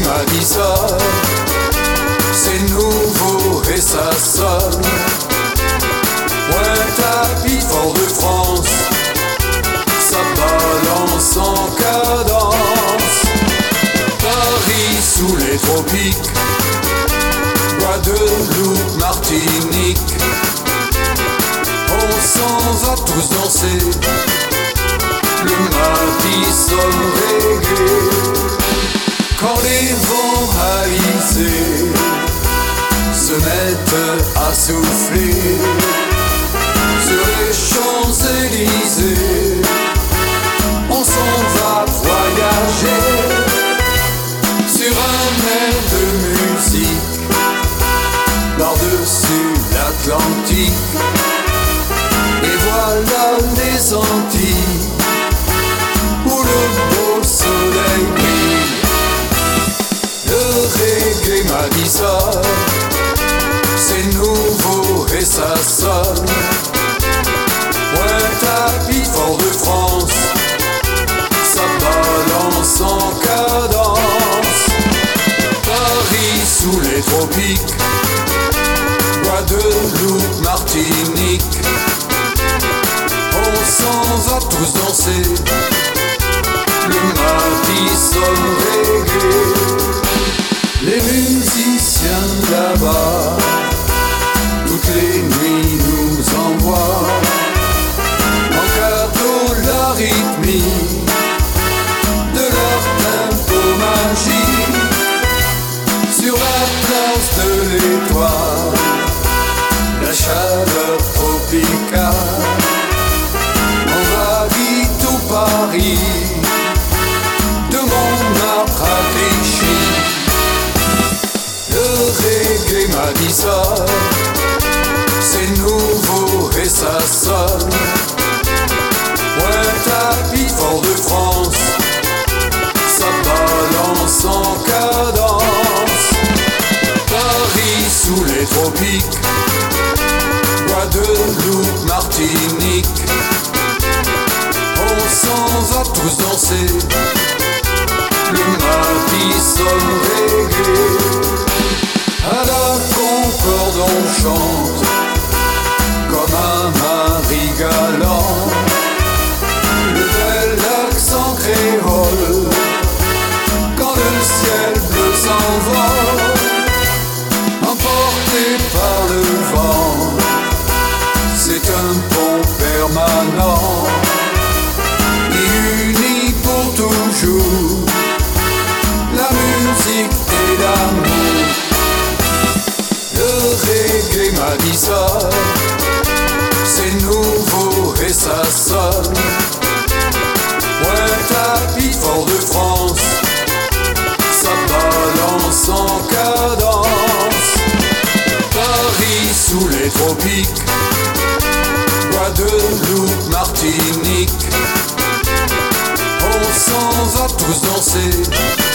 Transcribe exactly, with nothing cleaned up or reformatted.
m'a dit ça, c'est nouveau et ça sonne. Pointe-à-Pitre, Fort-de-France, ça balance en cadence. Paris sous les tropiques, Guadeloupe, Martinique, on s'en va tous danser le Madison reggae. Quand les vents haïssés se mettent à souffler sur les Champs-Élysées, on s'en va voyager sur un air de musique par-dessus l'Atlantique. Et voilà les Antilles où le beau soleil brille. Le reggae m'a dit ça, c'est nouveau et ça sonne. Pointe-à-Pitre, Fort-de-France, ça balance en cadence. Paris sous les tropiques, Guadeloupe, Martinique, on s'en va tous danser le Madison reggae. Les musiciens là-bas, toutes les nuits nous envoient en cadeau la rythmie de leur tempo magique. Sur la place de l'Étoile, la chaleur tropicale envahit tout Paris de Montmartre à Clichy. Le reggae m'a dit ça, c'est nouveau et ça sonne. Pointe-à-Pitre, Fort-de-France, ça balance en cadence. Paris sous les tropiques, Guadeloupe, Martinique, on s'en va tous danser le Madison reggae. À la Concorde on chante comme un mari galant, le bel accent créole quand le ciel bleu s'envole, emporté par le vent. C'est un pont permanent qui unit pour toujours la musique et l'amour. Le reggae m'a dit ça, c'est nouveau et ça sonne. Pointe-à-Pitre, Fort-de-France, ça balance en cadence. Paris sous les tropiques, Guadeloupe, Martinique, on s'en va tous danser